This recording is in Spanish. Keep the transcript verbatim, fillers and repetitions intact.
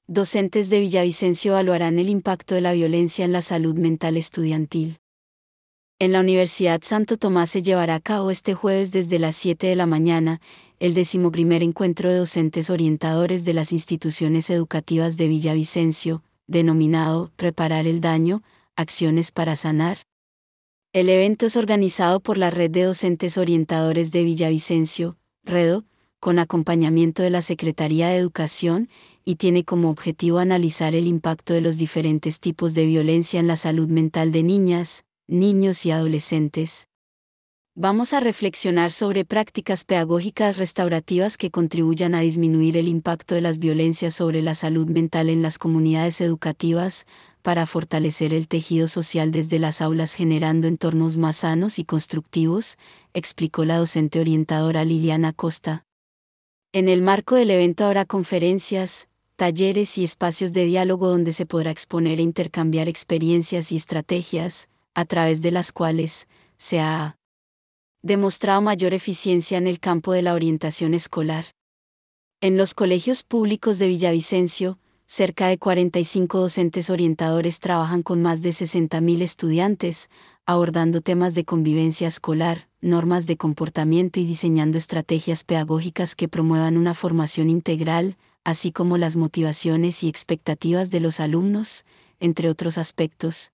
Docentes de Villavicencio evaluarán el impacto de la violencia en la salud mental estudiantil. En la Universidad Santo Tomás se llevará a cabo este jueves desde las siete de la mañana, el decimoprimer encuentro de docentes orientadores de las instituciones educativas de Villavicencio, denominado Reparar el daño, acciones para sanar. El evento es organizado por la Red de Docentes Orientadores de Villavicencio, REDO, con acompañamiento de la Secretaría de Educación, y tiene como objetivo analizar el impacto de los diferentes tipos de violencia en la salud mental de niñas, niños y adolescentes. Vamos a reflexionar sobre prácticas pedagógicas restaurativas que contribuyan a disminuir el impacto de las violencias sobre la salud mental en las comunidades educativas, para fortalecer el tejido social desde las aulas generando entornos más sanos y constructivos, explicó la docente orientadora Liliana Costa. En el marco del evento habrá conferencias, talleres y espacios de diálogo donde se podrá exponer e intercambiar experiencias y estrategias, a través de las cuales se ha demostrado mayor eficiencia en el campo de la orientación escolar. En los colegios públicos de Villavicencio, cerca de cuarenta y cinco docentes orientadores trabajan con más de sesenta mil estudiantes, abordando temas de convivencia escolar, normas de comportamiento y diseñando estrategias pedagógicas que promuevan una formación integral, así como las motivaciones y expectativas de los alumnos, entre otros aspectos.